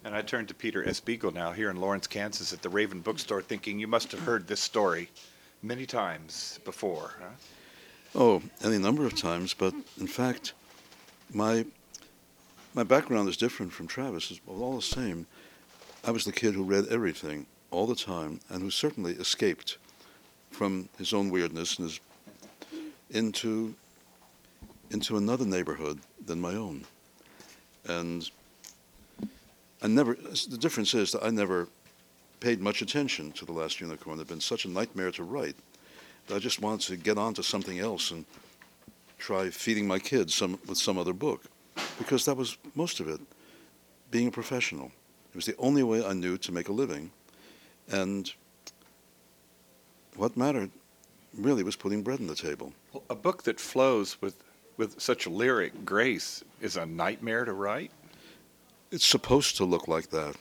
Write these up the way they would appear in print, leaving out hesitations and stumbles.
And I turned to Peter S. Beagle now here in Lawrence, Kansas at the Raven Bookstore thinking you must have heard this story many times before. Huh? Oh, any number of times, but in fact, my my background is different from Travis. It's all the same. I was the kid who read everything all the time and who certainly escaped from his own weirdness and into into another neighborhood than my own. And the difference is that I never paid much attention to The Last Unicorn. It had been such a nightmare to write that I just wanted to get on to something else and try feeding my kids with some other book, because that was most of it, being a professional. It was the only way I knew to make a living, and what mattered really was putting bread on the table. Well, a book that flows with such lyric grace is a nightmare to write. It's supposed to look like that.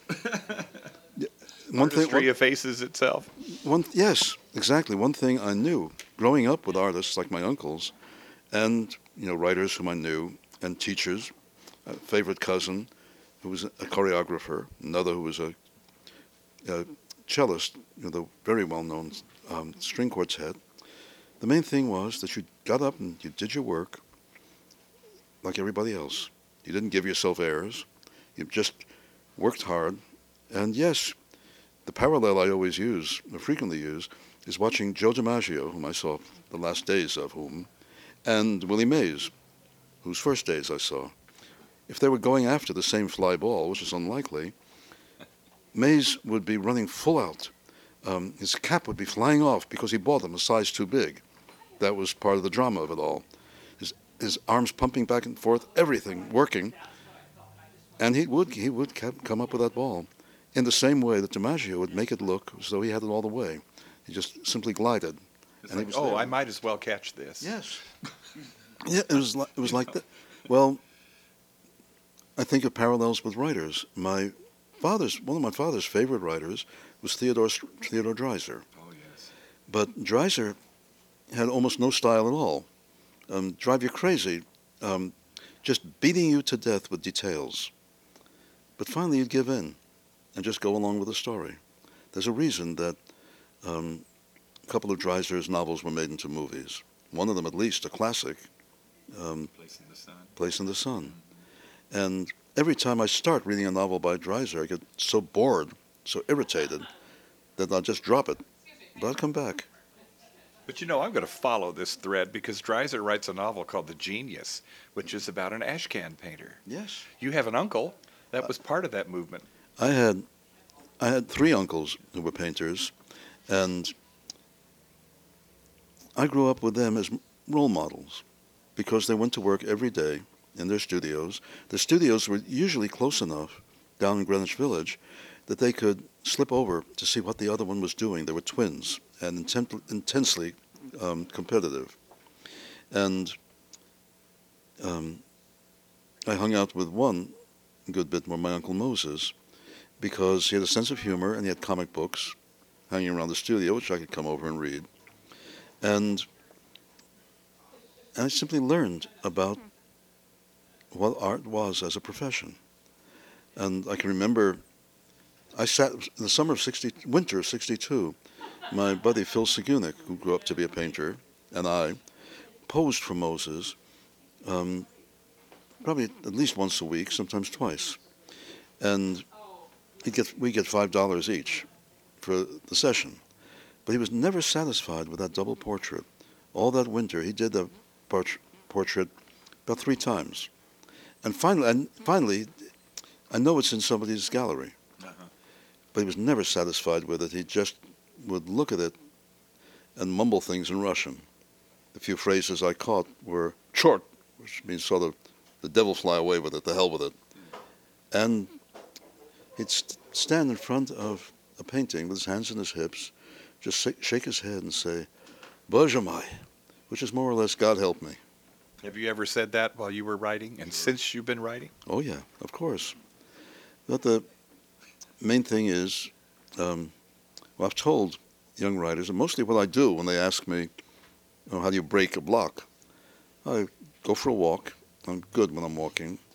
Artistry effaces itself. Yes, exactly. One thing I knew, growing up with artists like my uncles, and writers whom I knew, and teachers, a favorite cousin who was a choreographer, another who was a cellist, the very well-known string quartet. The main thing was that you got up and you did your work like everybody else. You didn't give yourself airs. You just worked hard. And yes, the parallel I always use, or frequently use, is watching Joe DiMaggio, whom I saw the last days of whom, and Willie Mays, whose first days I saw. If they were going after the same fly ball, which is unlikely, Mays would be running full out. His cap would be flying off because he bought them a size too big. That was part of the drama of it all. His arms pumping back and forth, everything working. And he would come up with that ball in the same way that DiMaggio would make it look as though he had it all the way. He just simply glided. And I might as well catch this. Yes. Yeah, it was like that. Well, I think of parallels with writers. One of my father's favorite writers was Theodore Dreiser. Oh yes. But Dreiser had almost no style at all. Drive you crazy, just beating you to death with details. But finally you'd give in and just go along with the story. There's a reason that a couple of Dreiser's novels were made into movies. One of them, at least, a classic, Place in the Sun. Place in the Sun. And every time I start reading a novel by Dreiser, I get so bored, so irritated, that I'll just drop it. But I'll come back. But I'm going to follow this thread because Dreiser writes a novel called The Genius, which is about an ashcan painter. Yes. You have an uncle that was part of that movement. I had three uncles who were painters, and I grew up with them as role models because they went to work every day in their studios. The studios were usually close enough down in Greenwich Village that they could slip over to see what the other one was doing. They were twins and intensely competitive. And I hung out with one a good bit more, my Uncle Moses, because he had a sense of humor and he had comic books hanging around the studio, which I could come over and read. And I simply learned about what art was as a profession. And I can remember I sat in the winter of 62, my buddy Phil Segunik, who grew up to be a painter, and I posed for Moses probably at least once a week, sometimes twice. And we get $5 each for the session. But he was never satisfied with that double portrait. All that winter, he did the portrait about 3 times. And finally, I know it's in somebody's gallery. But he was never satisfied with it. He just would look at it and mumble things in Russian. The few phrases I caught were "chort," which means sort of the devil fly away with it, the hell with it. And he'd stand in front of a painting with his hands in his hips, just shake his head and say, "Боже мой," which is more or less, "God help me." Have you ever said that while you were writing and since you've been writing? Oh, yeah, of course. But the main thing is, I've told young writers, and mostly what I do when they ask me, how do you break a block? I go for a walk. I'm good when I'm walking.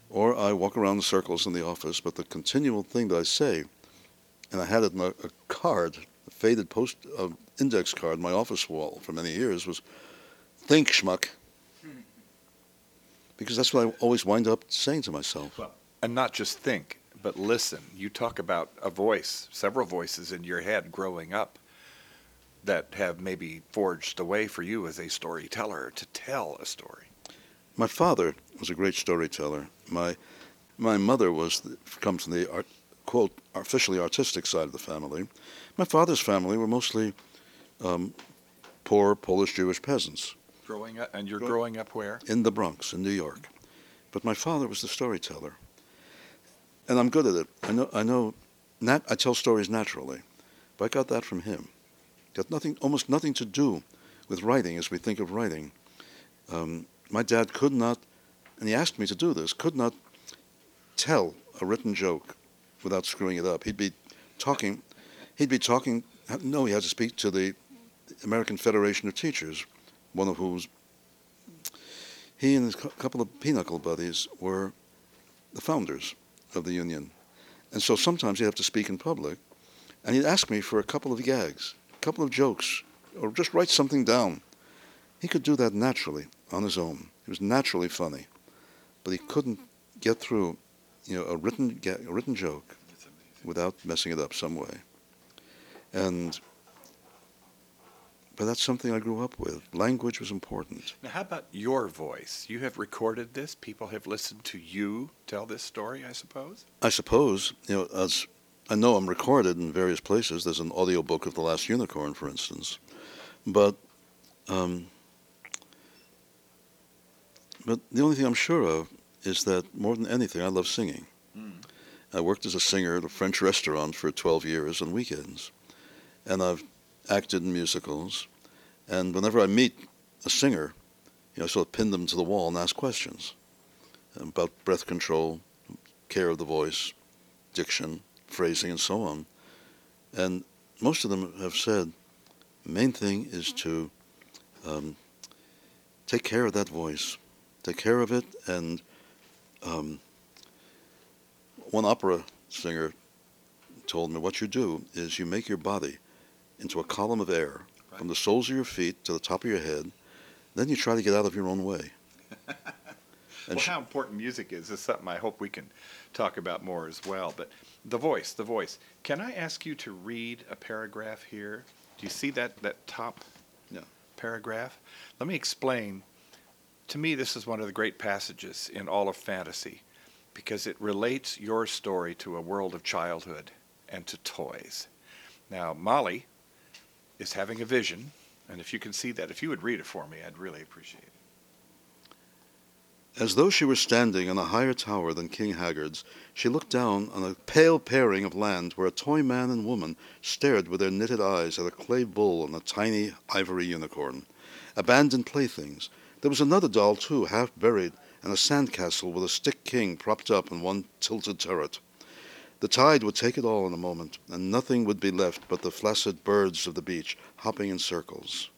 or I walk around in circles in the office. But the continual thing that I say, and I had it in a card, a faded index card in my office wall for many years, was "Think, schmuck," because that's what I always wind up saying to myself. Well, and not just think, but listen. You talk about a voice, several voices in your head growing up that have maybe forged the way for you as a storyteller to tell a story. My father was a great storyteller. My mother comes from the quote officially artistic side of the family. My father's family were mostly poor Polish Jewish peasants. Growing up, and you're growing up where? In the Bronx, in New York. But my father was the storyteller, and I'm good at it. I tell stories naturally, but I got that from him. Got almost nothing to do with writing as we think of writing. My dad could not, and he asked me to do this, could not tell a written joke without screwing it up. He'd be talking. No, he had to speak to the American Federation of Teachers, one of whose he and a couple of pinochle buddies were the founders of the union. And so sometimes he'd have to speak in public, and he'd ask me for a couple of gags, a couple of jokes, or just write something down. He could do that naturally on his own. He was naturally funny, but he couldn't get through, a written joke without messing it up some way. But that's something I grew up with. Language was important. Now, how about your voice? You have recorded this. People have listened to you tell this story, I suppose? I suppose, as I know I'm recorded in various places. There's an audiobook of The Last Unicorn, for instance. But the only thing I'm sure of is that more than anything, I love singing. I worked as a singer at a French restaurant for 12 years on weekends. And I've acted in musicals. And whenever I meet a singer, I sort of pin them to the wall and ask questions about breath control, care of the voice, diction, phrasing, and so on. And most of them have said the main thing is to take care of that voice, take care of it. And one opera singer told me, what you do is you make your body into a column of air from the soles of your feet to the top of your head. Then you try to get out of your own way. Well, how important music is something I hope we can talk about more as well. But the voice. Can I ask you to read a paragraph here? Do you see that top paragraph? Let me explain. To me, this is one of the great passages in all of fantasy because it relates your story to a world of childhood and to toys. Now, Molly is having a vision, and if you can see that, if you would read it for me, I'd really appreciate it. As though she were standing on a higher tower than King Haggard's, she looked down on a pale paring of land where a toy man and woman stared with their knitted eyes at a clay bull and a tiny ivory unicorn. Abandoned playthings. There was another doll, too, half buried, and a sandcastle with a stick king propped up in one tilted turret. The tide would take it all in a moment, and nothing would be left but the flaccid birds of the beach hopping in circles.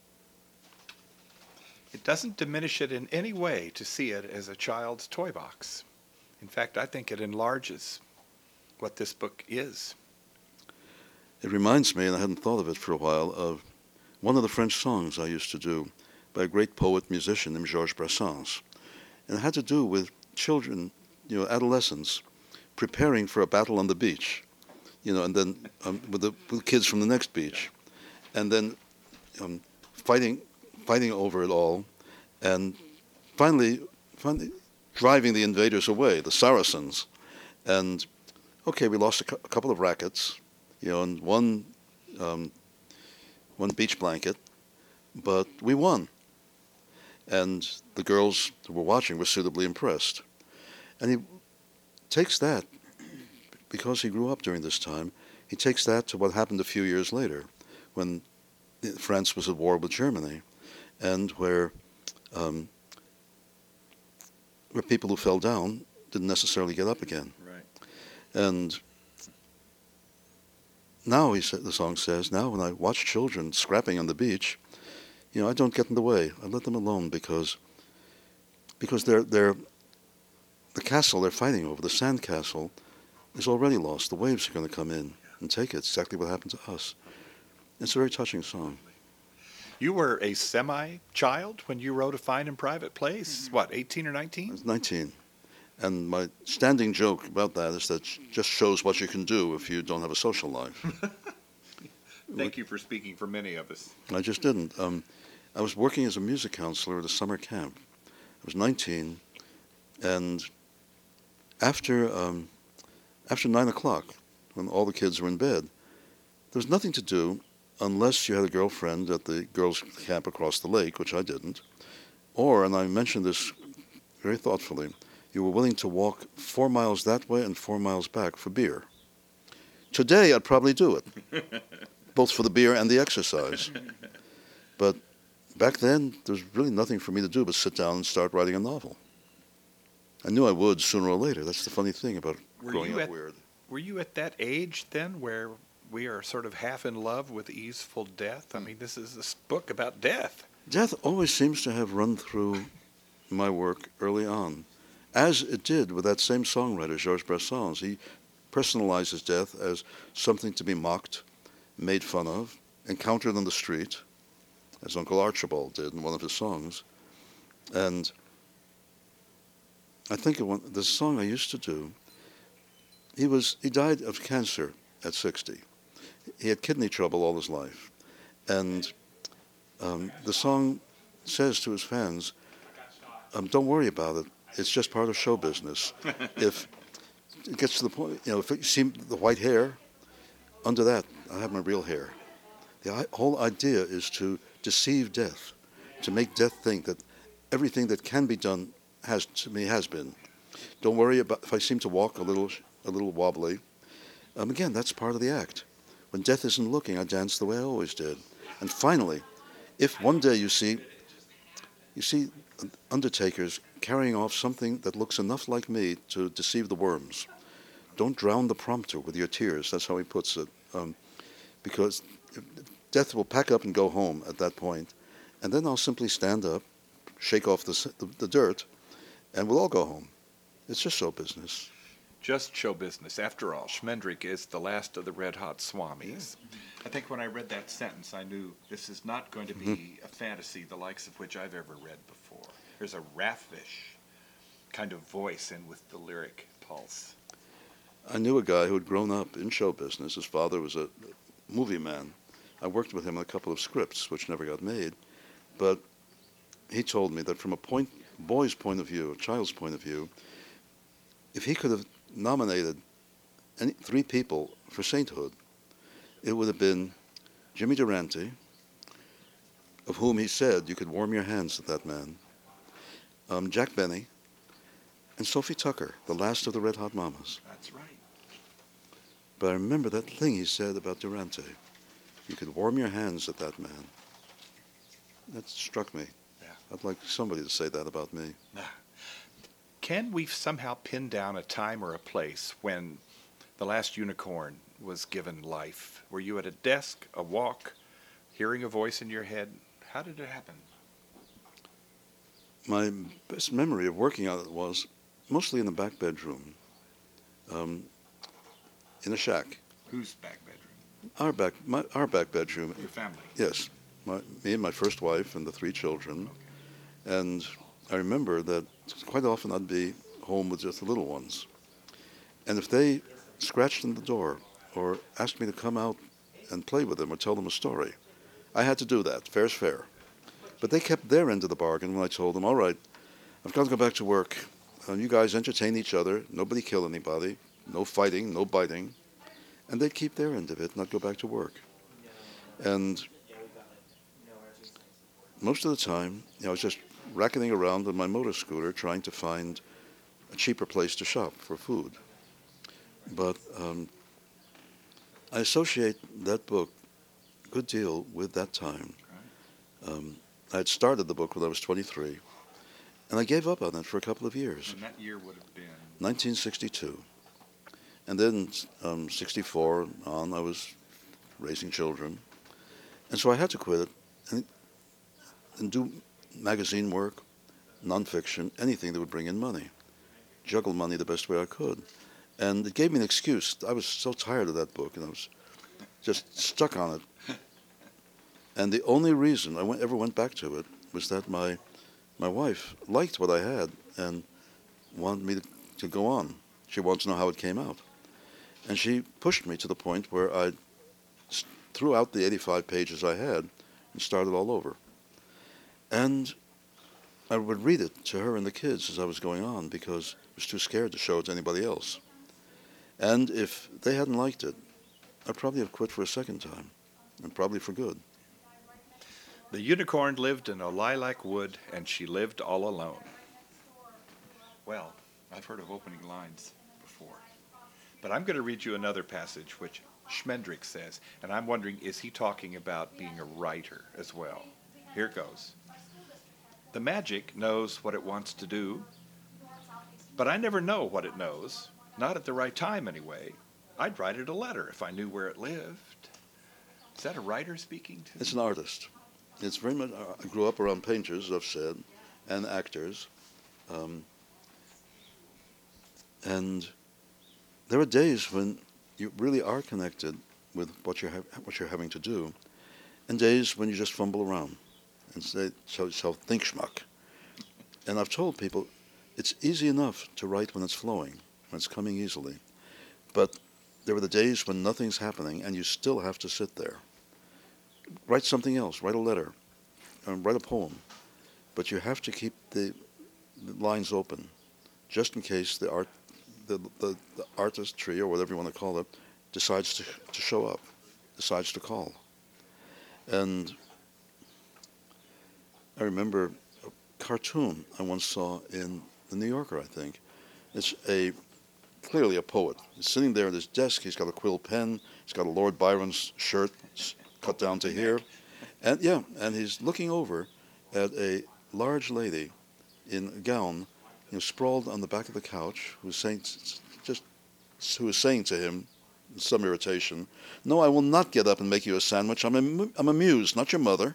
It doesn't diminish it in any way to see it as a child's toy box. In fact, I think it enlarges what this book is. It reminds me, and I hadn't thought of it for a while, of one of the French songs I used to do by a great poet-musician named Georges Brassens. And it had to do with children, adolescents, preparing for a battle on the beach, and then with the kids from the next beach, and then fighting over it all, and finally driving the invaders away, the Saracens. And okay, we lost a couple of rackets, and one beach blanket, but we won. And the girls who were watching were suitably impressed. And he takes that, because he grew up during this time, he takes that to what happened a few years later, when France was at war with Germany, and where people who fell down didn't necessarily get up again. Right. And now, the song says, now when I watch children scrapping on the beach, I don't get in the way. I let them alone because they're the castle they're fighting over, the sand castle, is already lost. The waves are going to come in and take it. It's exactly what happened to us. It's a very touching song. You were a semi-child when you wrote A Fine and Private Place. What, 18 or I 19? was 19. And my standing joke about that is that just shows what you can do if you don't have a social life. Thank you for speaking for many of us. I just didn't. I was working as a music counselor at a summer camp. I was 19, and after 9 o'clock, when all the kids were in bed, there was nothing to do unless you had a girlfriend at the girls' camp across the lake, which I didn't, or, and I mentioned this very thoughtfully, you were willing to walk 4 miles that way and 4 miles back for beer. Today, I'd probably do it, both for the beer and the exercise. But back then, there was really nothing for me to do but sit down and start writing a novel. I knew I would sooner or later. That's the funny thing about growing up weird. Were you at that age then where we are sort of half in love with easeful death? I mean, this is this book about death. Death always seems to have run through my work early on, as it did with that same songwriter, Georges Brassens. He personalizes death as something to be mocked, made fun of, encountered on the street, as Uncle Archibald did in one of his songs. And I think of the song I used to do. He died of cancer at 60. He had kidney trouble all his life. And the song says to his fans, don't worry about it. It's just part of show business. If it gets to the point, if you see the white hair, under that, I have my real hair. The whole idea is to deceive death, to make death think that everything that can be done has been. Don't worry about if I seem to walk a little wobbly. Again, that's part of the act. When death isn't looking, I dance the way I always did. And finally, if one day you see undertakers carrying off something that looks enough like me to deceive the worms, don't drown the prompter with your tears. That's how he puts it. Because death will pack up and go home at that point, and then I'll simply stand up, shake off the dirt, and we'll all go home. It's just show business. Just show business. After all, Schmendrick is the last of the Red Hot Swamis. Yeah. I think when I read that sentence, I knew this is not going to be a fantasy the likes of which I've ever read before. There's a raffish kind of voice in with the lyric pulse. I knew a guy who had grown up in show business. His father was a movie man. I worked with him on a couple of scripts, which never got made. But he told me that from a boy's point of view, a child's point of view, if he could have nominated 3 people for sainthood, it would have been Jimmy Durante, of whom he said you could warm your hands at that man, Jack Benny, and Sophie Tucker, the last of the Red Hot Mamas. That's right. But I remember that thing he said about Durante. You could warm your hands at that man. That struck me. Yeah. I'd like somebody to say that about me. Can we somehow pin down a time or a place when The Last Unicorn was given life? Were you at a desk, a walk, hearing a voice in your head? How did it happen? My best memory of working on it was mostly in the back bedroom, in a shack. Whose back bedroom? Our back bedroom. Your family? Yes, me and my first wife and the 3 children. Okay. And I remember that quite often I'd be home with just the little ones. And if they scratched on the door or asked me to come out and play with them or tell them a story, I had to do that. Fair's fair. But they kept their end of the bargain when I told them, all right, I've got to go back to work. You guys entertain each other. Nobody kill anybody. No fighting, no biting. And they'd keep their end of it, not go back to work. And most of the time, I was just racketing around on my motor scooter trying to find a cheaper place to shop for food. But I associate that book a good deal with that time. I had started the book when I was 23, and I gave up on it for a couple of years. And that year would have been? 1962. And then 64 on, I was raising children. And so I had to quit it and do magazine work, nonfiction, anything that would bring in money. juggle money the best way I could. And it gave me an excuse. I was so tired of that book, and I was just stuck on it. And the only reason ever went back to it was that my wife liked what I had and wanted me to go on. She wanted to know how it came out. And she pushed me to the point where I threw out the 85 pages I had and started all over. And I would read it to her and the kids as I was going on because I was too scared to show it to anybody else. And if they hadn't liked it, I'd probably have quit for a second time, and probably for good. The unicorn lived in a lilac wood, and she lived all alone. Well, I've heard of opening lines before. But I'm going to read you another passage which Schmendrick says, and I'm wondering, is he talking about being a writer as well? Here it goes. The magic knows what it wants to do, but I never know what it knows. Not at the right time, anyway. I'd write it a letter if I knew where it lived. Is that a writer speaking to? It's an artist. It's very much. I grew up around painters, as I've said, and actors, and there are days when you really are connected with what you're having to do, and days when you just fumble around and say, so think schmuck. And I've told people, it's easy enough to write when it's flowing, when it's coming easily, but there are the days when nothing's happening and you still have to sit there. Write something else, write a letter, write a poem, but you have to keep the lines open, just in case the artistry, or whatever you want to call it, decides to show up, decides to call. And I remember a cartoon I once saw in the New Yorker, I think. It's clearly a poet. He's sitting there at his desk. He's got a quill pen. He's got a Lord Byron's shirt cut down to here. And he's looking over at a large lady in a gown, sprawled on the back of the couch, who was saying to him, in some irritation, "No, I will not get up and make you a sandwich. I'm amused, not your mother."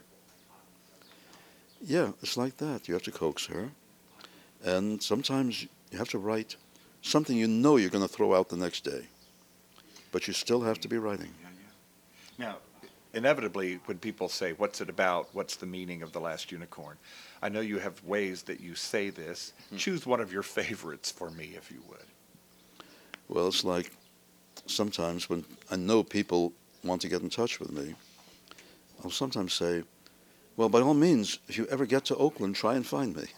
Yeah, it's like that. You have to coax her. And sometimes you have to write something you know you're going to throw out the next day. But you still have to be writing. Now, inevitably, when people say, what's it about? What's the meaning of The Last Unicorn? I know you have ways that you say this. Choose one of your favorites for me, if you would. Well, it's like sometimes when I know people want to get in touch with me, I'll sometimes say, well, by all means, if you ever get to Oakland, try and find me.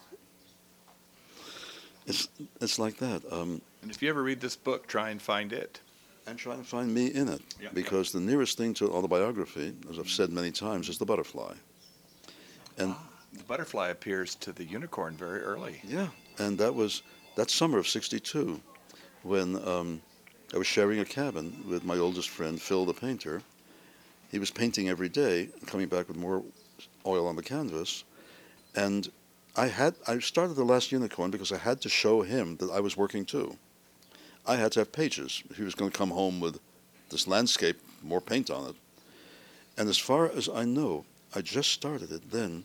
It's like that. And if you ever read this book, try and find it. And try and find me in it. Yeah. Because the nearest thing to autobiography, as I've said many times, is the butterfly. And the butterfly appears to the unicorn very early. Yeah, and that summer of '62, when I was sharing a cabin with my oldest friend, Phil the painter. He was painting every day, coming back with more oil on the canvas, and I started The Last Unicorn because I had to show him that I was working too. I had to have pages. He was going to come home with this landscape, more paint on it. And as far as I know, I just started it then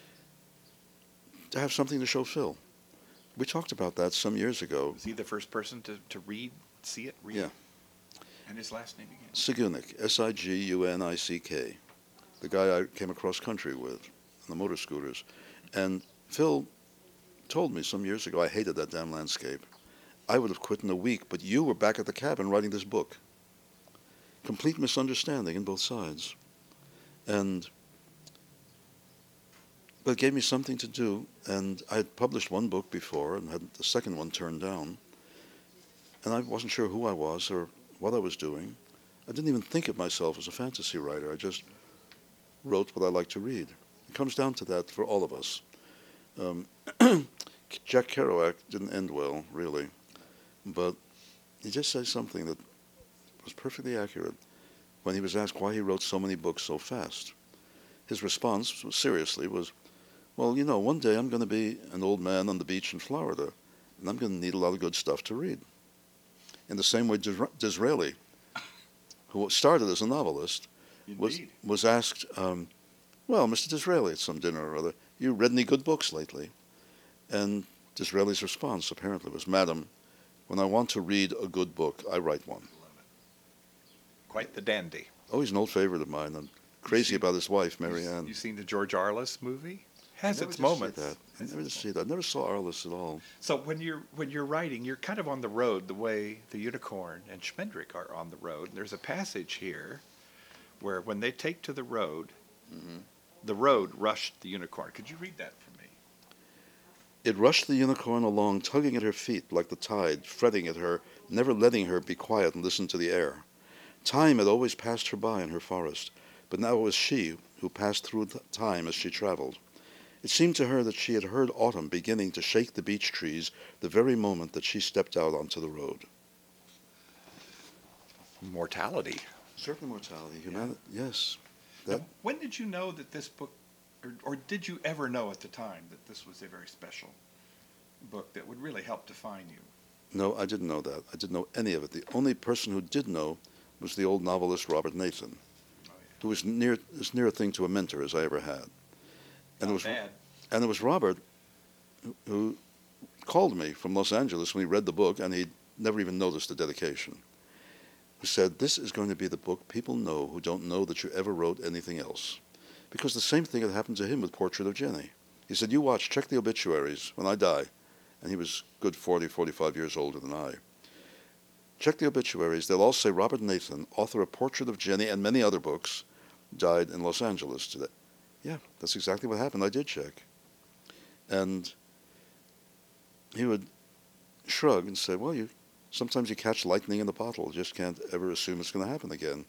to have something to show Phil. We talked about that some years ago. Was he the first person to see it? Yeah. And his last name again? Sigunic, Sigunick, the guy I came across country with on the motor scooters. And Phil told me some years ago, I hated that damn landscape. I would have quit in a week, but you were back at the cabin writing this book. Complete misunderstanding on both sides. But it gave me something to do, and I had published one book before and had the second one turned down. And I wasn't sure who I was or what I was doing. I didn't even think of myself as a fantasy writer. I just wrote what I like to read. It comes down to that for all of us. Jack Kerouac didn't end well, really, but he just said something that was perfectly accurate when he was asked why he wrote so many books so fast. His response, seriously, was, well, one day I'm going to be an old man on the beach in Florida, and I'm going to need a lot of good stuff to read. In the same way, Disraeli, who started as a novelist, was asked, well, Mr. Disraeli, at some dinner or other, you read any good books lately? And Disraeli's response, apparently, was, Madam, When I want to read a good book, I write one. Quite the dandy. Oh, he's an old favorite of mine. I'm crazy seen- about his wife, Mary You Ann. seen the George Arliss movie? I Has never its did see moments. that. I never did see that. I never saw Arliss at all. So when you're writing, you're kind of on the road the way the Unicorn and Schmendrick are on the road. And there's a passage here where when they take to the road rushed the Unicorn. Could you read that for me? It rushed the unicorn along, tugging at her feet like the tide, fretting at her, never letting her be quiet and listen to the air. Time had always passed her by in her forest, but now it was she who passed through time as she traveled. It seemed to her that she had heard autumn beginning to shake the beech trees the very moment that she stepped out onto the road. Mortality. Certain mortality, humanity, yes. Now, when did you know that this book, or did you ever know at the time that this was a very special book that would really help define you? No, I didn't know that. I didn't know any of it. The only person who did know was the old novelist Robert Nathan, who was as near a thing to a mentor as I ever had. And it was Robert who called me from Los Angeles when he read the book, and he'd never even noticed the dedication, who said, "This is going to be the book people know who don't know that you ever wrote anything else." Because the same thing had happened to him with Portrait of Jenny. He said, "You watch, check the obituaries when I die." And he was good 40, 45 years older than I. Check the obituaries. They'll all say Robert Nathan, author of Portrait of Jenny and many other books, died in Los Angeles today. Yeah, that's exactly what happened. I did check. And he would shrug and say, "Well, sometimes you catch lightning in the bottle. You just can't ever assume it's going to happen again.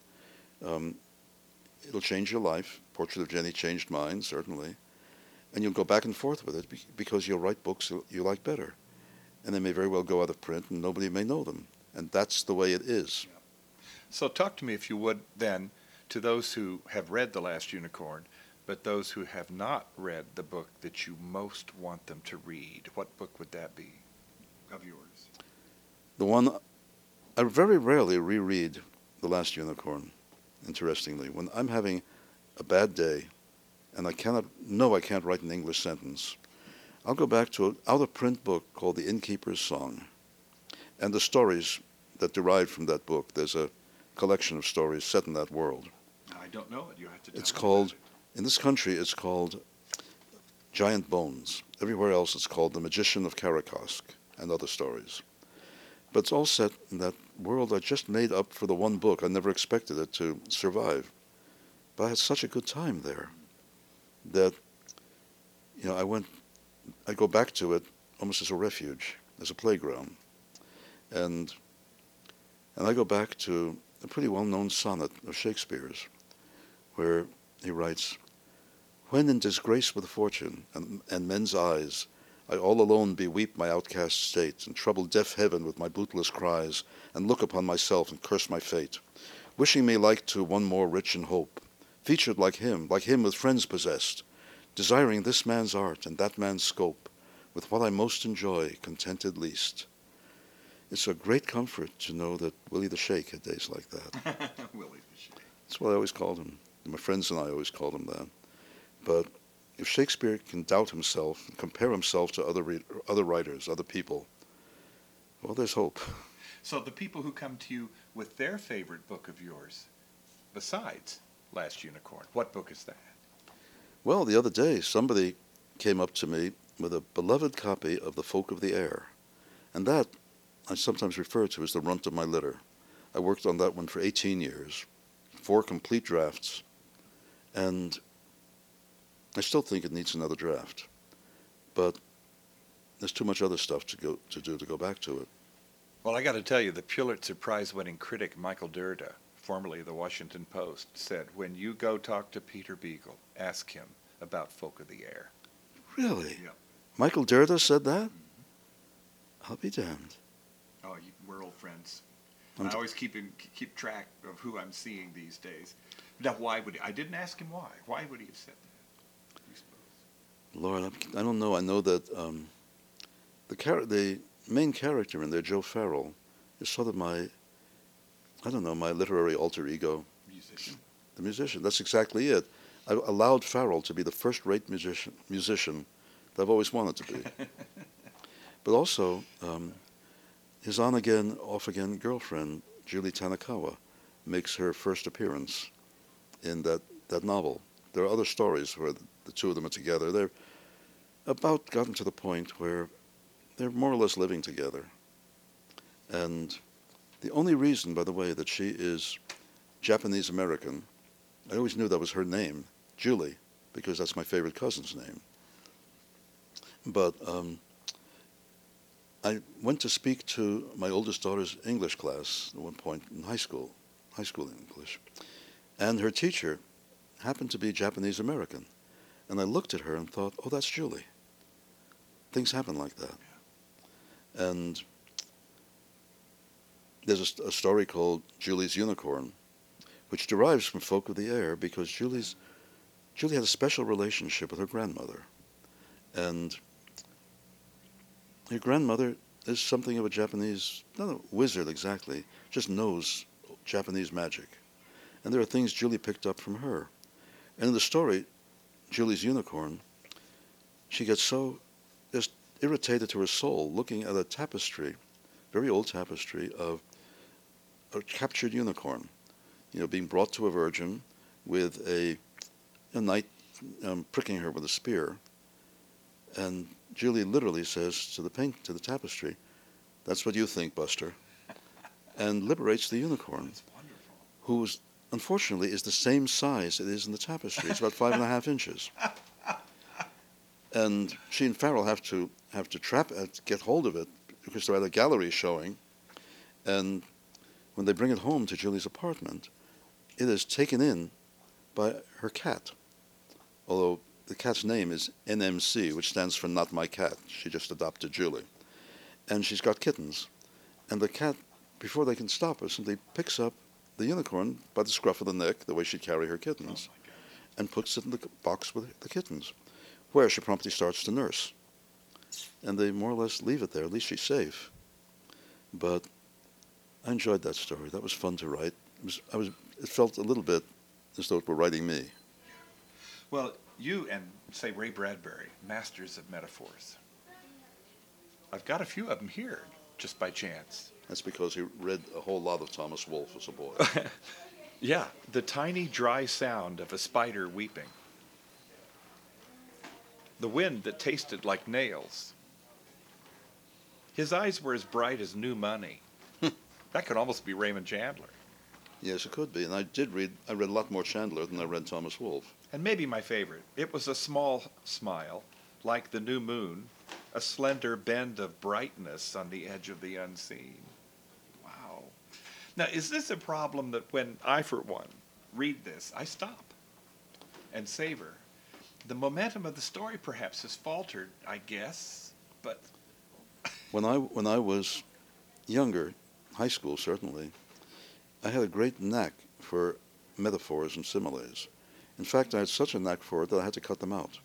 It'll change your life. Portrait of Jenny changed mine, certainly. And you'll go back and forth with it because you'll write books you like better. And they may very well go out of print and nobody may know them. And that's the way it is." So talk to me, if you would, then, to those who have read The Last Unicorn, but those who have not read the book that you most want them to read. What book would that be of yours? The one, I very rarely reread The Last Unicorn, interestingly. When I'm having a bad day and I can't write an English sentence, I'll go back to an out-of-print book called The Innkeeper's Song. And the stories that derive from that book, there's a collection of stories set in that world. I don't know it. You have to tell It's me called, about it. in this country, it's called Giant Bones. Everywhere else, it's called The Magician of Karakosk and other stories. But it's all set in that world I just made up for the one book. I never expected it to survive. But I had such a good time there that, I go back to it almost as a refuge, as a playground. And I go back to a pretty well-known sonnet of Shakespeare's, where he writes, "When in disgrace with fortune and men's eyes, I all alone beweep my outcast state, and trouble deaf heaven with my bootless cries, and look upon myself and curse my fate, wishing me like to one more rich in hope, featured like him with friends possessed, desiring this man's art and that man's scope, with what I most enjoy, contented least." It's a great comfort to know that Willie the Shake had days like that. Willie the Shake. That's what I always called him. My friends and I always called him that. But if Shakespeare can doubt himself and compare himself to other writers, other people, well, there's hope. So the people who come to you with their favorite book of yours, besides Last Unicorn, what book is that? Well, the other day, somebody came up to me with a beloved copy of The Folk of the Air. And that I sometimes refer to as the runt of my litter. I worked on that one for 18 years, 4 complete drafts, and I still think it needs another draft. But there's too much other stuff to go back to it. Well, I got to tell you, the Pulitzer Prize-winning critic Michael Derda, formerly of the Washington Post, said, when you go talk to Peter Beagle, ask him about Folk of the Air. Really? Yeah. Michael Derda said that? I'll be damned. Oh, we're old friends. I'm I always keep track of who I'm seeing these days. Now, why would he? I didn't ask him why. Why would he have said that, you suppose? Lord, I don't know. I know that the main character in there, Joe Farrell, is sort of my literary alter ego. Musician. The musician. That's exactly it. I allowed Farrell to be the first-rate musician that I've always wanted to be. But also, his on-again, off-again girlfriend, Julie Tanakawa, makes her first appearance in that novel. There are other stories where the two of them are together. They're about gotten to the point where they're more or less living together. And the only reason, by the way, that she is Japanese American, I always knew that was her name, Julie, because that's my favorite cousin's name. But I went to speak to my oldest daughter's English class at one point in high school English, and her teacher happened to be Japanese American. And I looked at her and thought, oh, that's Julie. Things happen like that. And there's a story called Julie's Unicorn, which derives from Folk of the Air because Julie had a special relationship with her grandmother. And her grandmother is something of a Japanese, not a wizard exactly, just knows Japanese magic. And there are things Julie picked up from her. And in the story, Julie's Unicorn, she gets so just irritated to her soul looking at a tapestry, very old tapestry of a captured unicorn, being brought to a virgin with a knight pricking her with a spear. And Julie literally says to the tapestry, "That's what you think, Buster," and liberates the unicorn, who's unfortunately is the same size it is in the tapestry. It's about 5.5 inches. And she and Farrell have to get hold of it because they're at a gallery showing. And when they bring it home to Julie's apartment, it is taken in by her cat. Although the cat's name is NMC, which stands for Not My Cat. She just adopted Julie. And she's got kittens. And the cat, before they can stop her, simply picks up the unicorn by the scruff of the neck, the way she'd carry her kittens, and puts it in the box with the kittens, where she promptly starts to nurse. And they more or less leave it there. At least she's safe. But I enjoyed that story. That was fun to write. It felt a little bit as though it were writing me. Well, you and, say, Ray Bradbury, masters of metaphors. I've got a few of them here, just by chance. That's because he read a whole lot of Thomas Wolfe as a boy. Yeah, the tiny dry sound of a spider weeping. The wind that tasted like nails. His eyes were as bright as new money. That could almost be Raymond Chandler. Yes, it could be. And I read a lot more Chandler than I read Thomas Wolfe. And maybe my favorite. It was a small smile, like the new moon, a slender bend of brightness on the edge of the unseen. Wow. Now, is this a problem that when I, for one, read this, I stop and savor? The momentum of the story perhaps has faltered, I guess, but... When I was younger, high school certainly, I had a great knack for metaphors and similes. In fact, I had such a knack for it that I had to cut them out.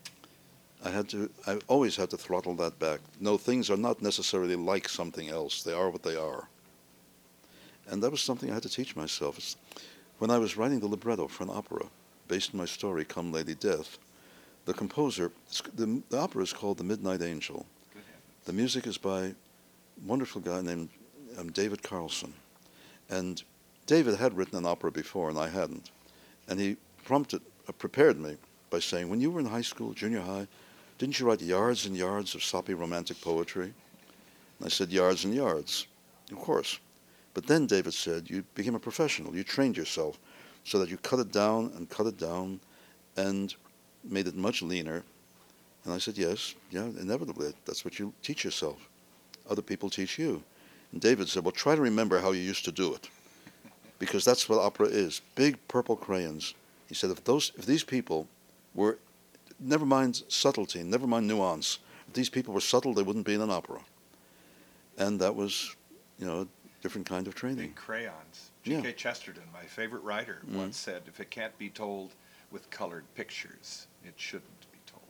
I always had to throttle that back. No, things are not necessarily like something else. They are what they are. And that was something I had to teach myself. When I was writing the libretto for an opera, based on my story, Come Lady Death, the composer, the opera is called The Midnight Angel. The music is by a wonderful guy named David Carlson. And David had written an opera before, and I hadn't. And he prepared me by saying, when you were in high school, junior high, didn't you write yards and yards of soppy romantic poetry? And I said, yards and yards, of course. But then David said, you became a professional. You trained yourself so that you cut it down and made it much leaner. And I said, yes, yeah, inevitably, that's what you teach yourself. Other people teach you. And David said, well, try to remember how you used to do it, because that's what opera is, big purple crayons. He said, if these people were, never mind subtlety, never mind nuance, if these people were subtle, they wouldn't be in an opera. And that was, a different kind of training. Big crayons. Yeah. G.K. Chesterton, my favorite writer, once said, if it can't be told with colored pictures, it shouldn't be told.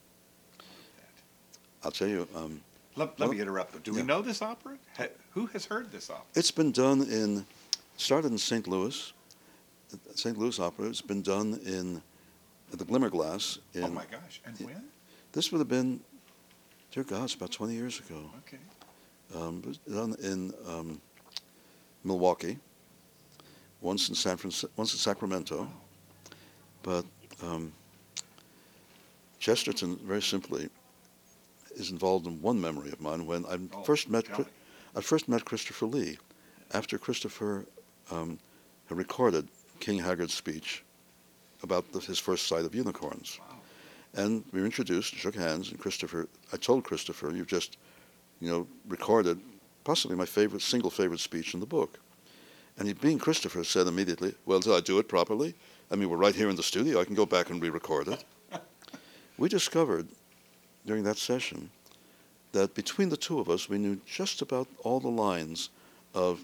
I'll tell you. Let me interrupt, but do we know this opera? Who has heard this opera? It's been done started in St. Louis, St. Louis Opera. It's been done at the Glimmerglass. Oh my gosh, and when? This would have been, dear God, it's about 20 years ago. Okay. It was done in Milwaukee, once in once in Sacramento. But Chesterton, very simply, is involved in one memory of mine when I first met Christopher Lee after Christopher had recorded King Haggard's speech about his first sight of unicorns. Wow. And we were introduced, shook hands, and I told Christopher, you've just, recorded possibly my single favorite speech in the book. And he, being Christopher, said immediately, well, did I do it properly? I mean, we're right here in the studio. I can go back and re-record it. We discovered during that session that between the two of us, we knew just about all the lines of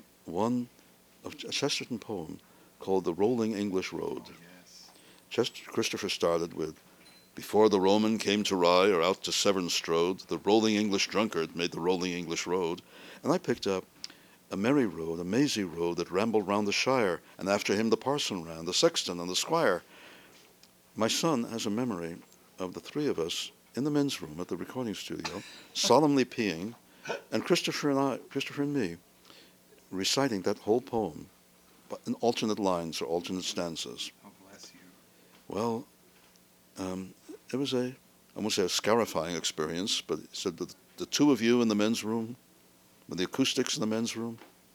a Chesterton poem called The Rolling English Road. Oh, yes. Christopher started with, before the Roman came to Rye or out to Severn strode, the rolling English drunkard made the rolling English road. And I picked up, a merry road, a mazy road that rambled round the shire, and after him the parson ran, the sexton and the squire. My son has a memory of the three of us in the men's room at the recording studio, solemnly peeing, and Christopher and me, reciting that whole poem in alternate lines or alternate stanzas. Oh, bless you. Well, it was I won't say a scarifying experience, but he said that the two of you in the men's room, with the acoustics in the men's room,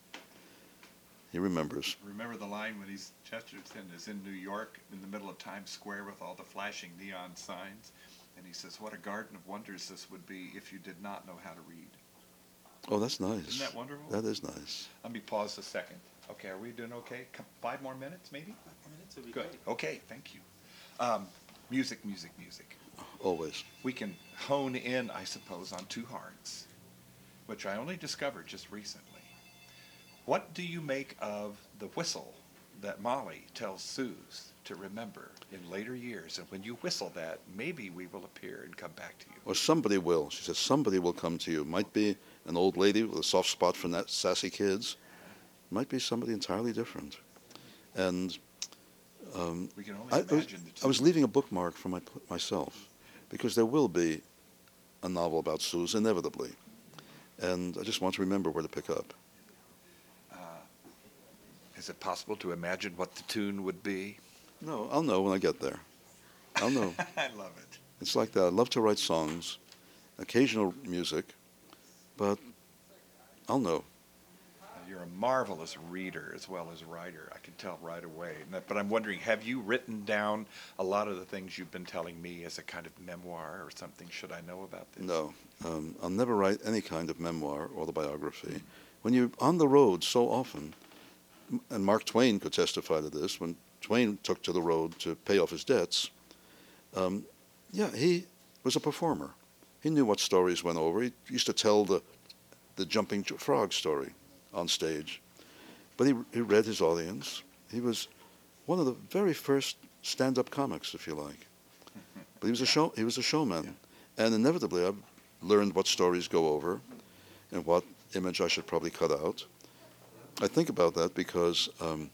he remembers. Remember the line when Chesterton is in New York in the middle of Times Square with all the flashing neon signs, and he says, what a garden of wonders this would be if you did not know how to read. Oh, that's nice. Isn't that wonderful? That is nice. Let me pause a second. Okay, are we doing okay? 5 more minutes, maybe? 5 more minutes would be Good. great. Okay, thank you. Music, music, music. Always. We can hone in, I suppose, on two hearts, which I only discovered just recently. What do you make of the whistle that Molly tells Suze to remember in later years? And when you whistle that, maybe we will appear and come back to you. Or somebody will. She says, somebody will come to you. Might be an old lady with a soft spot for sassy kids. Might be somebody entirely different. And We can only I imagine the two. was leaving a bookmark for myself, because there will be a novel about Suze, inevitably. And I just want to remember where to pick up. Is it possible to imagine what the tune would be? No, I'll know when I get there. I'll know. I love it. It's like that. I love to write songs, occasional music, but I'll know. You're a marvelous reader as well as writer. I can tell right away. But I'm wondering, have you written down a lot of the things you've been telling me as a kind of memoir or something? Should I know about this? No, I'll never write any kind of memoir or autobiography. When you're on the road so often, and Mark Twain could testify to this, when Twain took to the road to pay off his debts, he was a performer. He knew what stories went over. He used to tell the jumping frog story on stage. But he read his audience. He was one of the very first stand-up comics, if you like. But he was a showman. And inevitably, I've learned what stories go over and what image I should probably cut out. I think about that because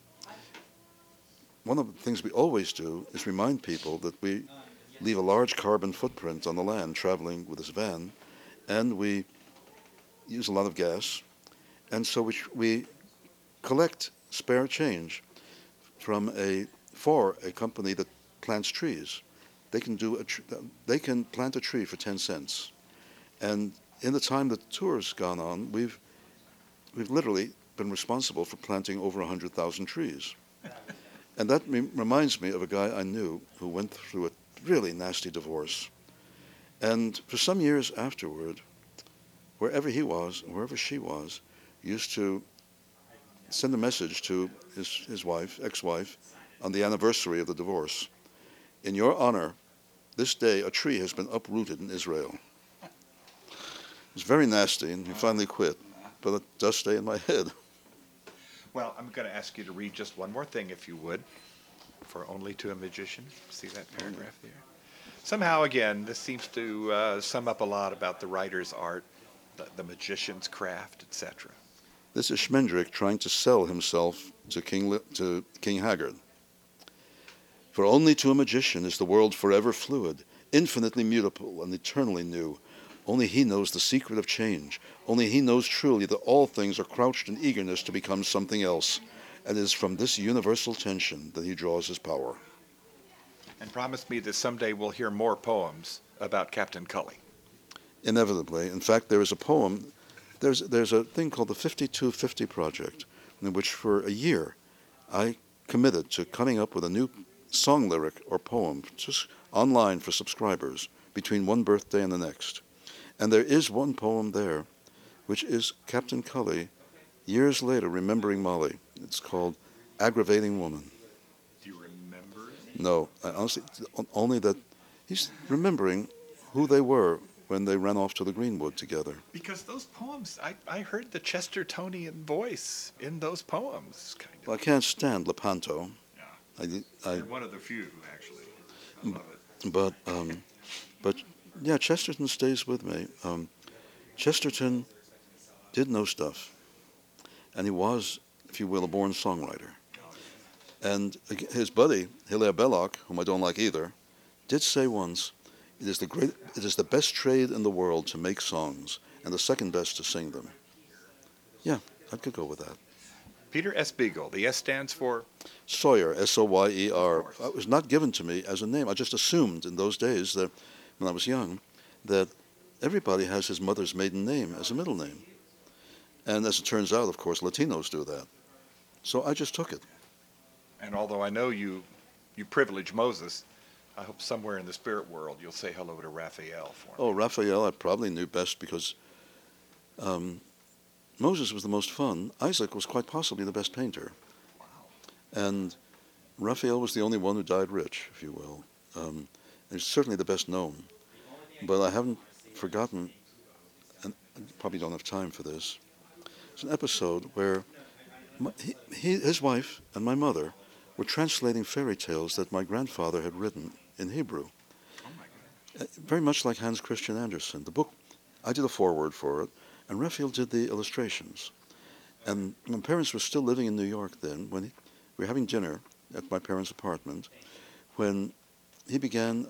one of the things we always do is remind people that we leave a large carbon footprint on the land traveling with this van, and we use a lot of gas, and so we collect spare change for a company that plants trees. They can plant a tree for 10 cents, and in the time the tour's gone on, we've literally been responsible for planting over 100,000 trees. And that reminds me of a guy I knew who went through a really nasty divorce. And for some years afterward, wherever he was, wherever she was, used to send a message to his wife, ex-wife, on the anniversary of the divorce. In your honor, this day a tree has been uprooted in Israel. It was very nasty, and he finally quit. But it does stay in my head. Well, I'm going to ask you to read just one more thing, if you would, for Only to a Magician. See that paragraph there? Somehow, again, this seems to sum up a lot about the writer's art, the magician's craft, etc. This is Schmendrick trying to sell himself to King Haggard. For only to a magician is the world forever fluid, infinitely mutable and eternally new. Only he knows the secret of change. Only he knows truly that all things are crouched in eagerness to become something else. And it is from this universal tension that he draws his power. And promise me that someday we'll hear more poems about Captain Cully. Inevitably. In fact, there is a poem, there's a thing called the 5250 Project, in which for a year I committed to coming up with a new song lyric or poem just online for subscribers between one birthday and the next. And there is one poem there, which is Captain Cully, years later, remembering Molly. It's called Aggravating Woman. Do you remember it? No, I honestly, only that he's remembering who they were when they ran off to the Greenwood together. Because those poems, I heard the Chestertonian voice in those poems, kind of. Well, I can't stand Lepanto. Yeah. You're one of the few, actually. I love it. But yeah, Chesterton stays with me. Chesterton did know stuff, and he was, if you will, a born songwriter. And his buddy Hilaire Belloc, whom I don't like either, did say once, it is the best trade in the world to make songs, and the second best to sing them. Yeah, I could go with that. Peter S. Beagle. The S stands for? Sawyer, Soyer. It was not given to me as a name. I just assumed in those days that, when I was young, that everybody has his mother's maiden name as a middle name. And as it turns out, of course, Latinos do that. So I just took it. And although I know you privilege Moses, I hope somewhere in the spirit world you'll say hello to Raphael for me. Oh, Raphael I probably knew best because Moses was the most fun. Isaac was quite possibly the best painter. Wow. And Raphael was the only one who died rich, if you will. And he's certainly the best known. But I haven't forgotten, and I probably don't have time for this. It's an episode where his wife and my mother were translating fairy tales that my grandfather had written in Hebrew. Oh my goodness. Very much like Hans Christian Andersen. The book, I did a foreword for it, and Raphael did the illustrations. And my parents were still living in New York then, when we were having dinner at my parents' apartment, when he began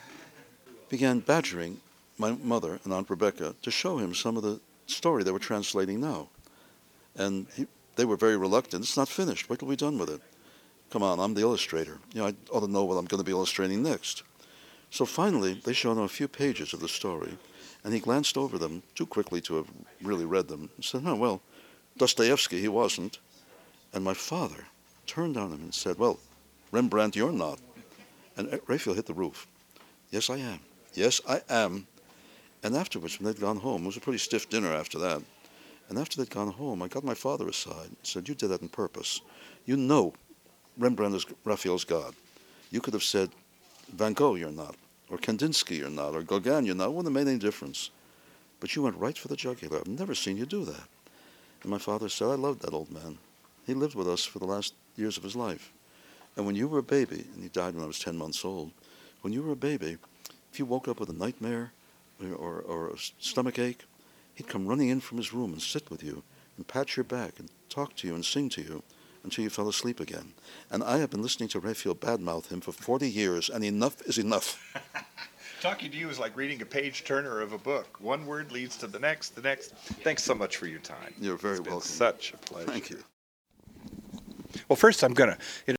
badgering my mother and Aunt Rebecca to show him some of the story they were translating now. And they were very reluctant. It's not finished. Wait till we're done with it. Come on, I'm the illustrator. I ought to know what I'm going to be illustrating next. So finally, they showed him a few pages of the story, and he glanced over them too quickly to have really read them and said, oh, well, Dostoevsky, he wasn't. And my father turned on him and said, well, Rembrandt, you're not. And Raphael hit the roof. Yes, I am. Yes, I am. And afterwards, when they'd gone home, it was a pretty stiff dinner after that, and after they'd gone home, I got my father aside and said, you did that on purpose. You know Rembrandt is Raphael's God. You could have said, Van Gogh, you're not, or Kandinsky, you're not, or Gauguin, you're not. It wouldn't have made any difference. But you went right for the jugular. I've never seen you do that. And my father said, I loved that old man. He lived with us for the last years of his life. And when you were a baby, and he died when I was 10 months old, when you were a baby, if you woke up with a nightmare or a stomach ache, he'd come running in from his room and sit with you and pat your back and talk to you and sing to you until you fell asleep again. And I have been listening to Raphael badmouth him for 40 years, and enough is enough. Talking to you is like reading a page-turner of a book. One word leads to the next, the next. Thanks so much for your time. You're very It's been welcome. Such a pleasure. Thank you. Well, first I'm going to